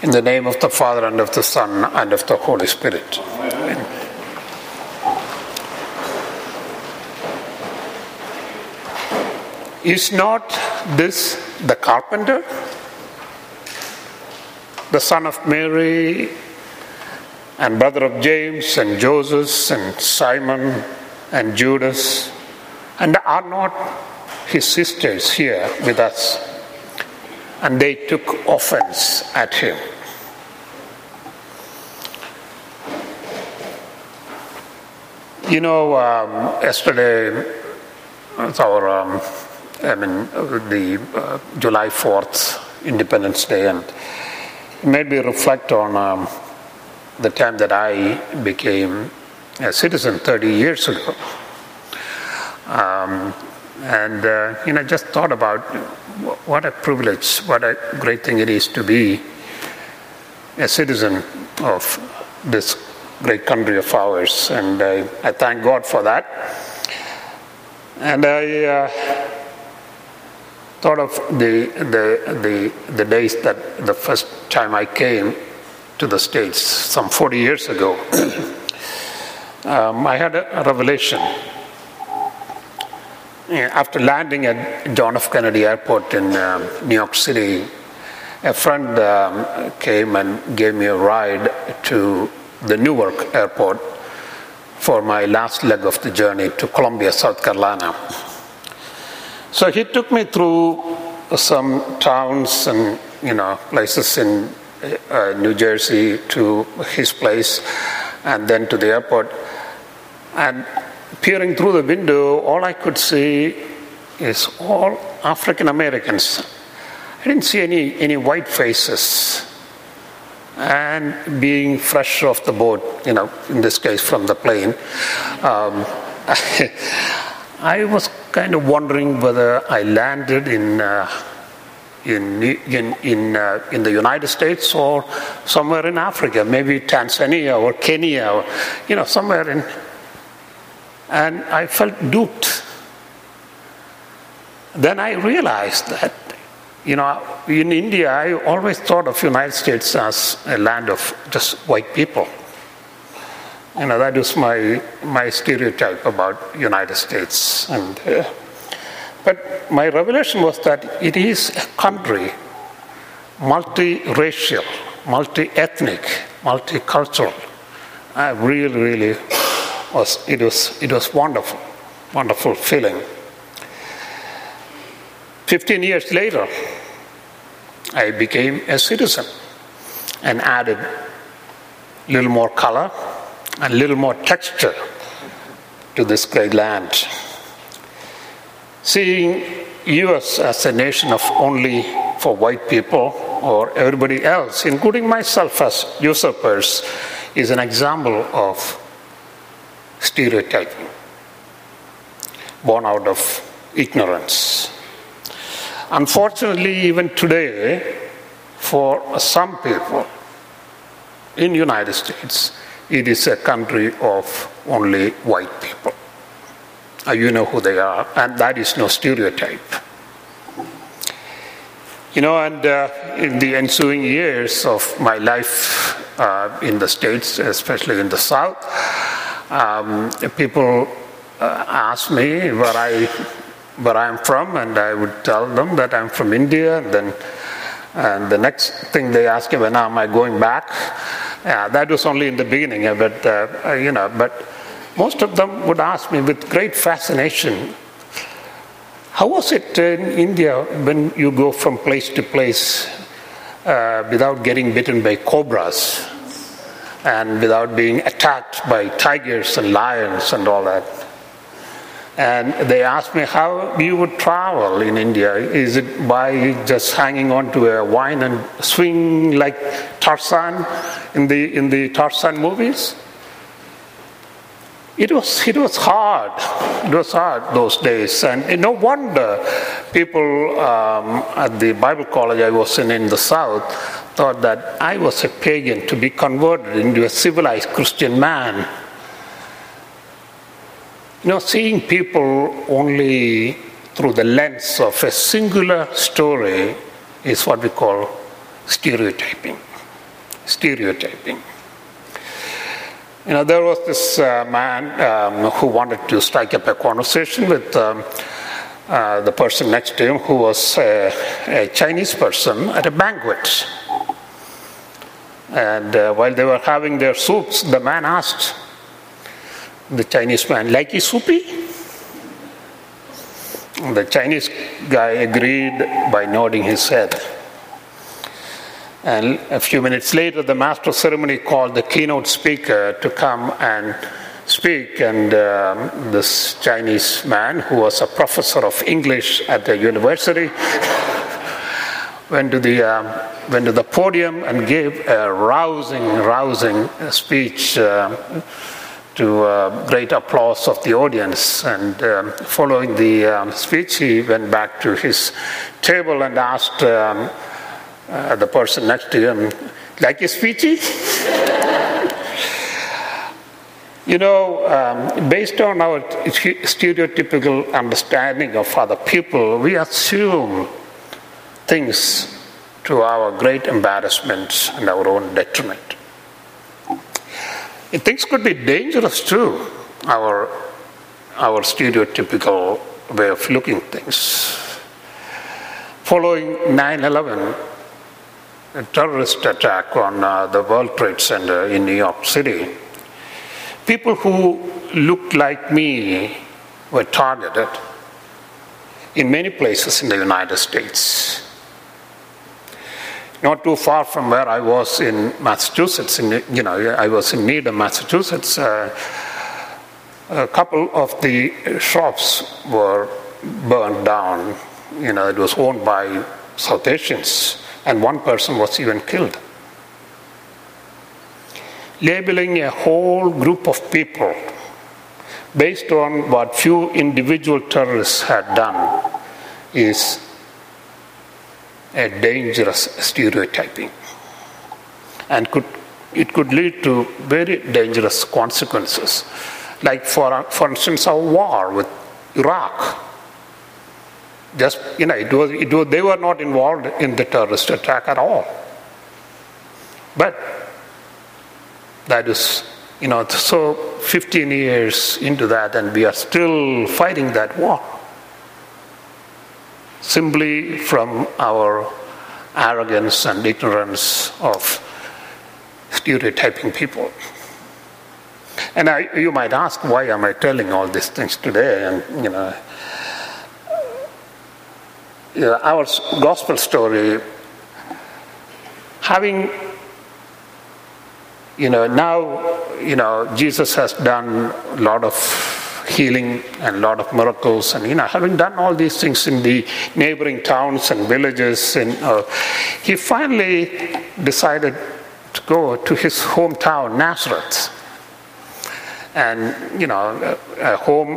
In the name of the Father, and of the Son, and of the Holy Spirit. Amen. Is not this the carpenter, the son of Mary, and brother of James, and Joseph, and Simon, and Judas? And are not his sisters here with us? And they took offense at him. Yesterday was our, the July 4th, Independence Day, and it made me reflect on the time that I became a citizen 30 years ago. Just thought about what a privilege, what a great thing it is to be a citizen of this great country of ours, and I thank God for that. And I thought of the days that the first time I came to the States, some 40 years ago. I had a revelation. After landing at John F. Kennedy Airport in New York City, a friend came and gave me a ride to the Newark Airport for my last leg of the journey to Columbia, South Carolina. So he took me through some towns and places in New Jersey to his place, and then to the airport. And peering through the window, all I could see is all African Americans. I didn't see any white faces. And being fresh off the boat, in this case from the plane, I was kind of wondering whether I landed in the United States or somewhere in Africa, maybe Tanzania or Kenya, or somewhere in. And I felt duped. Then I realized that, in India, I always thought of United States as a land of just white people. That was my stereotype about United States. But my revelation was that it is a country, multiracial, multi-ethnic, multicultural. I really it was wonderful feeling. 15 years later, I became a citizen and added a little more color and a little more texture to this great land. Seeing US as a nation of only for white people or everybody else, including myself as usurpers, is an example of stereotyping born out of ignorance. Unfortunately, even today, for some people in the United States, it is a country of only white people. You know who they are, and that is no stereotype. In the ensuing years of my life in the States, especially in the South, people ask me where I'm from, and I would tell them that I'm from India, and the next thing they ask me, when am I going back? That was only in the beginning, but most of them would ask me with great fascination, how was it in India when you go from place to place without getting bitten by cobras and without being attacked by tigers and lions and all that? And they asked me how you would travel in India. Is it by just hanging on to a vine and swing like Tarzan in the Tarzan movies? It was hard. It was hard those days, and no wonder people at the Bible college I was in the South thought that I was a pagan to be converted into a civilized Christian man. Seeing people only through the lens of a singular story is what we call stereotyping. stereotyping. There was this man who wanted to strike up a conversation with the person next to him, who was a Chinese person at a banquet. And while they were having their soups, the man asked the Chinese man, "Like soupy?" The Chinese guy agreed by nodding his head. And a few minutes later, the master of ceremony called the keynote speaker to come and speak. And this Chinese man, who was a professor of English at the university, went to the podium and gave a rousing speech to great applause of the audience. And following the speech, he went back to his table and asked the person next to him, "Like a speechy?" Based on our stereotypical understanding of other people, we assume things to our great embarrassment and our own detriment. And things could be dangerous too, our stereotypical way of looking at things. Following 9/11, a terrorist attack on the World Trade Center in New York City, people who looked like me were targeted in many places in the United States. Not too far from where I was in Massachusetts, I was in Needham, Massachusetts. A couple of the shops were burned down. It was owned by South Asians, and one person was even killed. Labeling a whole group of people based on what few individual terrorists had done is a dangerous stereotyping, and it could lead to very dangerous consequences. Like for instance, our war with Iraq. They were not involved in the terrorist attack at all, but that is, so 15 years into that, and we are still fighting that war. Simply from our arrogance and ignorance of stereotyping people. And you might ask, why am I telling all these things today? And our gospel story, having now Jesus has done a lot of healing and a lot of miracles, and having done all these things in the neighboring towns and villages, and he finally decided to go to his hometown, Nazareth, and a home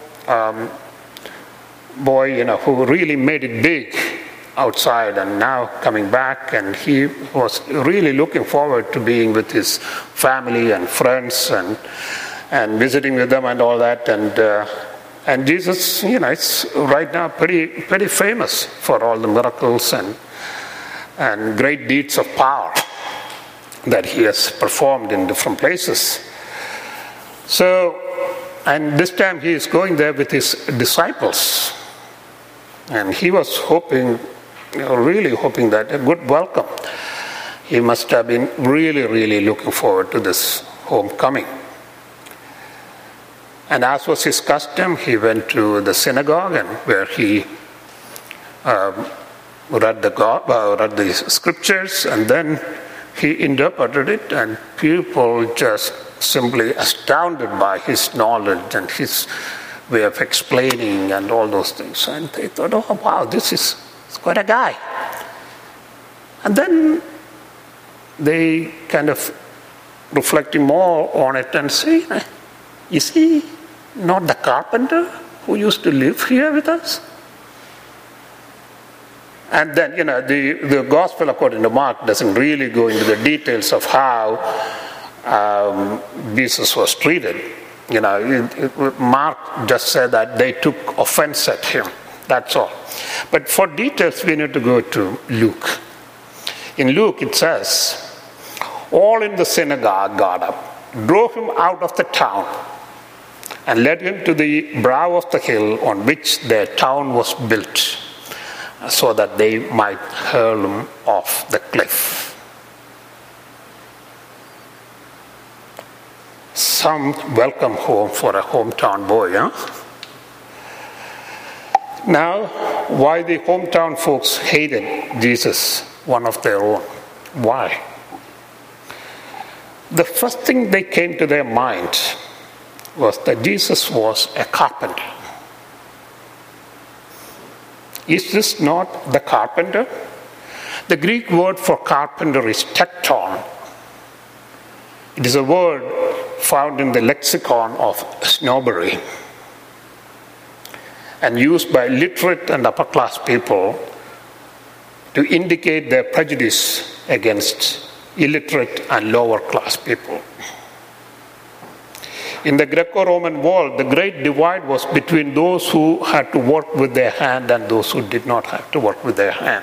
boy who really made it big outside, and now coming back, and he was really looking forward to being with his family and friends and visiting with them and all that. And Jesus, it's right now pretty famous for all the miracles and great deeds of power that he has performed in different places. So, and this time he is going there with his disciples, and he was really hoping that a good welcome. He must have been really looking forward to this homecoming. And as was his custom, he went to the synagogue, and where he read the scriptures, and then he interpreted it, and people just simply astounded by his knowledge and his way of explaining and all those things. And they thought, oh wow, this is quite a guy. And then they kind of reflecting more on it and say, is he not the carpenter who used to live here with us? And then, the gospel according to Mark doesn't really go into the details of how Jesus was treated. Mark just said that they took offense at him. That's all. But for details, we need to go to Luke. In Luke, it says, All in the synagogue got up, drove him out of the town, and led him to the brow of the hill on which their town was built, so that they might hurl him off the cliff. Some welcome home for a hometown boy, huh? Now, why the hometown folks hated Jesus, one of their own? Why? The first thing that came to their mind was that Jesus was a carpenter. Is this not the carpenter? The Greek word for carpenter is tekton. It is a word found in the lexicon of snobbery and used by literate and upper class people to indicate their prejudice against illiterate and lower class people. In the Greco-Roman world, the great divide was between those who had to work with their hand and those who did not have to work with their hand.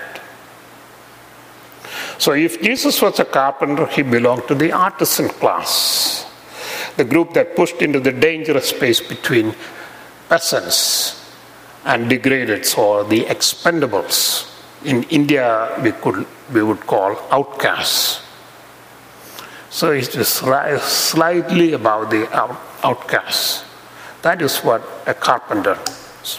So if Jesus was a carpenter, he belonged to the artisan class, the group that pushed into the dangerous space between peasants and degradeds, or the expendables. In India, we would call outcasts. So it is slightly above the outcasts. That is what a carpenter is.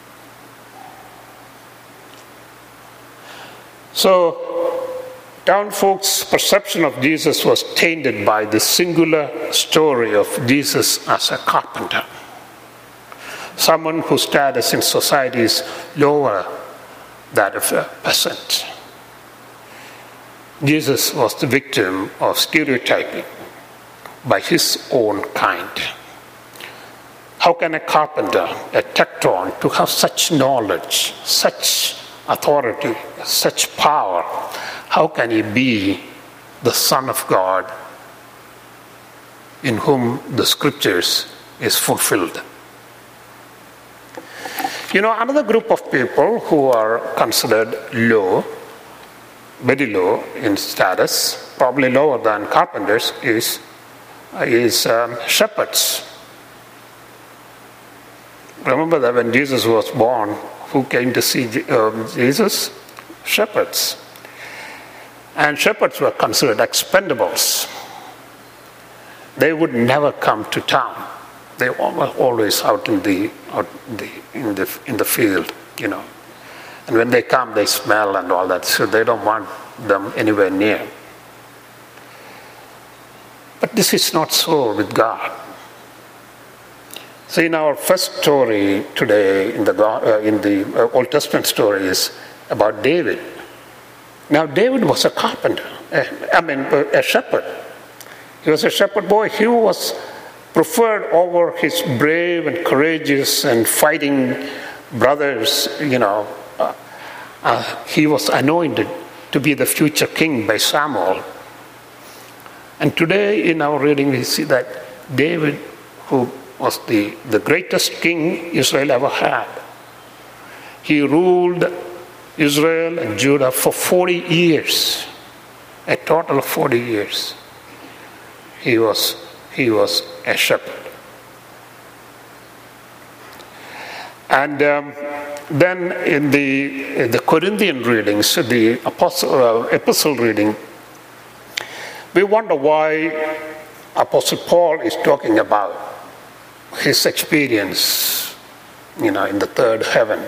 So, town folks' perception of Jesus was tainted by the singular story of Jesus as a carpenter, someone whose status in society is lower than that of a peasant. Jesus was the victim of stereotyping by his own kind. How can a carpenter, a tekton, to have such knowledge, such authority, such power, how can he be the Son of God in whom the scriptures is fulfilled? Another group of people who are considered low, very low in status, probably lower than carpenters, is shepherds. Remember that when Jesus was born, who came to see Jesus? Shepherds. And shepherds were considered expendables. They would never come to town. They were always out in the field, And when they come, they smell and all that, so they don't want them anywhere near. But this is not so with God. So in our first story today, in the Old Testament story, is about David. Now, David was a carpenter, a shepherd. He was a shepherd boy. He was preferred over his brave and courageous and fighting brothers. He was anointed to be the future king by Samuel. And today in our reading we see that David, who was the greatest king Israel ever had, he ruled Israel and Judah for 40 years, a total of 40 years. He was a shepherd. And then in the Corinthian readings, the epistle reading, we wonder why Apostle Paul is talking about his experience, in the third heaven.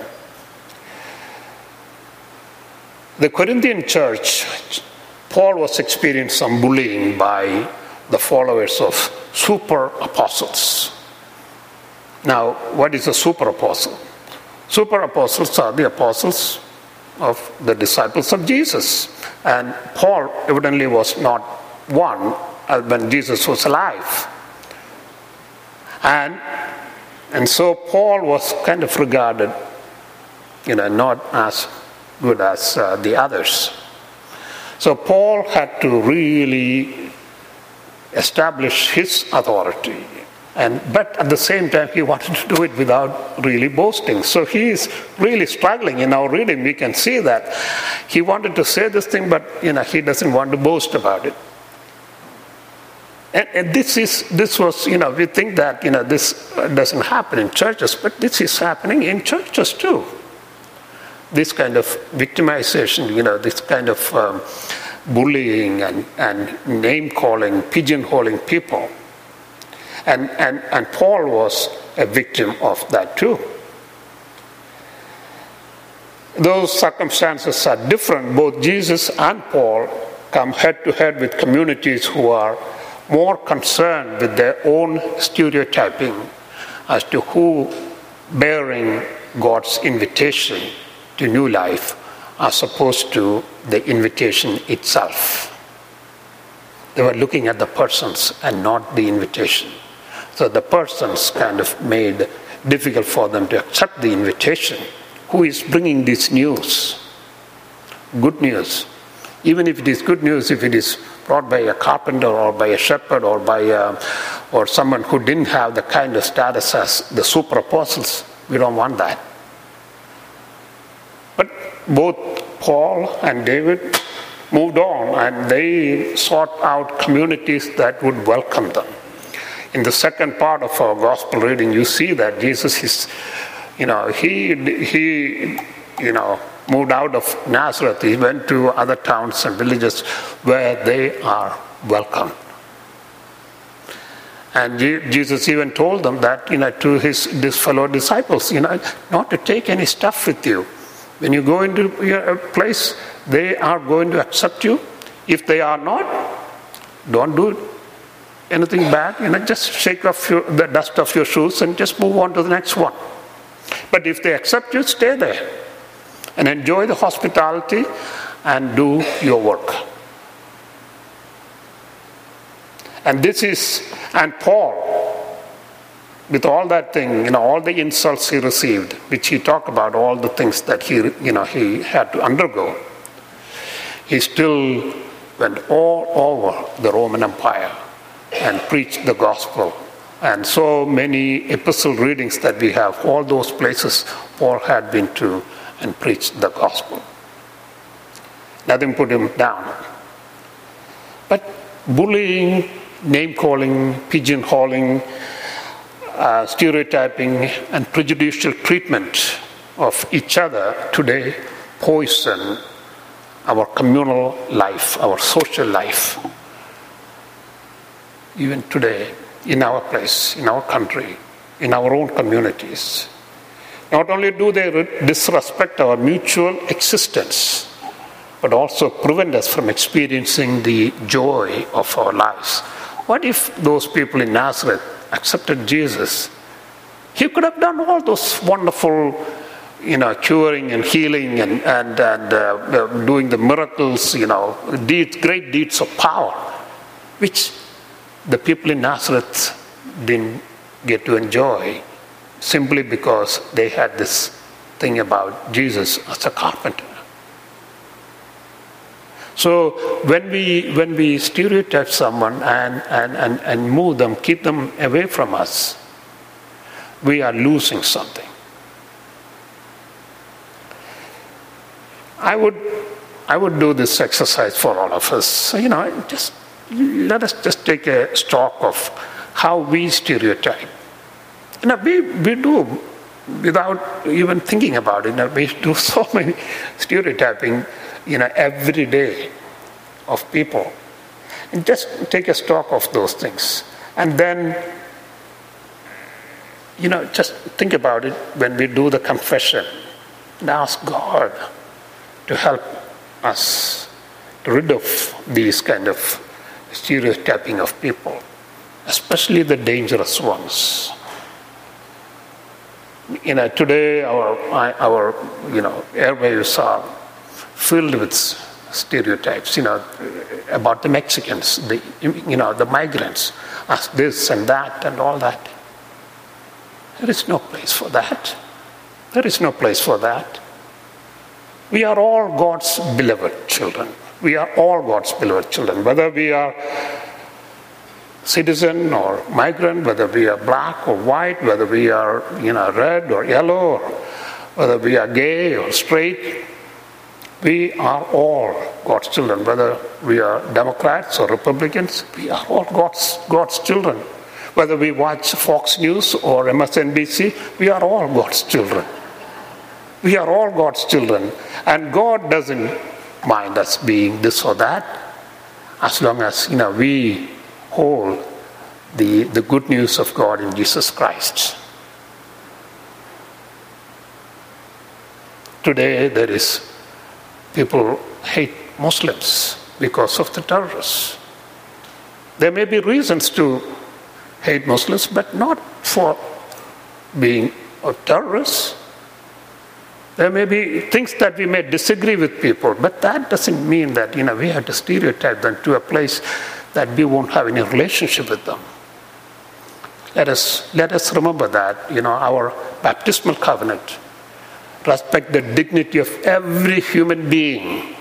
The Corinthian church, Paul was experiencing some bullying by the followers of super apostles. Now, what is a super apostle? Super apostles are the apostles of the disciples of Jesus. And Paul evidently was not one when Jesus was alive. And so Paul was kind of regarded, not as good as the others. So Paul had to really establish his authority. But at the same time, he wanted to do it without really boasting. So he is really struggling. In our reading, we can see that he wanted to say this thing, but he doesn't want to boast about it. And this was, we think that, this doesn't happen in churches, but this is happening in churches too. This kind of victimization, this kind of bullying and name-calling, pigeonholing people. And Paul was a victim of that too. Those circumstances are different. Both Jesus and Paul come head to head with communities who are more concerned with their own stereotyping as to who bearing God's invitation to new life as opposed to the invitation itself. They were looking at the persons and not the invitation. So the persons kind of made difficult for them to accept the invitation. Who is bringing this news? Good news. Even if it is good news, if it is brought by a carpenter or by a shepherd or someone who didn't have the kind of status as the super apostles, we don't want that. But both Paul and David moved on, and they sought out communities that would welcome them. In the second part of our gospel reading, you see that Jesus is, he moved out of Nazareth. He went to other towns and villages where they are welcome. And Jesus even told them that, to his fellow disciples, not to take any stuff with you. When you go into a place, they are going to accept you. If they are not, don't do anything bad. Just shake off the dust off your shoes and just move on to the next one. But if they accept you, stay there and enjoy the hospitality and do your work. And Paul, with all that thing, all the insults he received, which he talked about, all the things that he had to undergo, he still went all over the Roman Empire and preached the gospel. And so many epistle readings that we have, all those places Paul had been to and preached the gospel. Nothing put him down. But bullying, name-calling, pigeonholing, stereotyping, and prejudicial treatment of each other today poison our communal life, our social life. Even today, in our place, in our country, in our own communities. Not only do they disrespect our mutual existence, but also prevent us from experiencing the joy of our lives. What if those people in Nazareth accepted Jesus? He could have done all those wonderful, curing and healing and doing the miracles, great deeds of power, which the people in Nazareth didn't get to enjoy simply because they had this thing about Jesus as a carpenter. So when we stereotype someone and move them, keep them away from us, we are losing something. I would do this exercise for all of us. Let us just take a stock of how we stereotype. We do without even thinking about it. We do so many stereotyping, every day of people. And just take a stock of those things. And then, just think about it when we do the confession and ask God to help us to rid of these kind of stereotyping of people, especially the dangerous ones. Today our airwaves are filled with stereotypes, about the Mexicans, the migrants, as this and that and all that. There is no place for that. There is no place for that. We are all God's beloved children. We are all God's beloved children, whether we are citizen or migrant, whether we are black or white, whether we are red or yellow, or whether we are gay or straight, We are all God's children, whether we are Democrats or Republicans, we are all God's children. Whether we watch Fox News or MSNBC, we are all God's children. We are all God's children. And God doesn't mind us being this or that, as long as we hold the good news of God in Jesus Christ. Today there is people hate Muslims because of the terrorists. There may be reasons to hate Muslims, but not for being terrorists. There may be things that we may disagree with people, but that doesn't mean that we have to stereotype them to a place that we won't have any relationship with them. Let us remember that our baptismal covenant respect the dignity of every human being.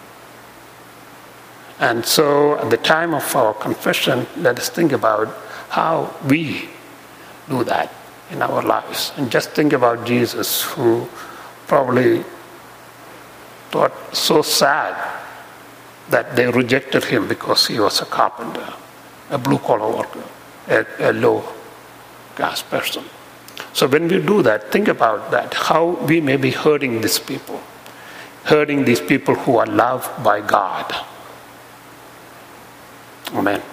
And so at the time of our confession, let us think about how we do that in our lives. And just think about Jesus, who probably thought so sad that they rejected him because he was a carpenter, a blue-collar worker, a low-caste person. So when we do that, think about that, how we may be hurting these people who are loved by God. Amen.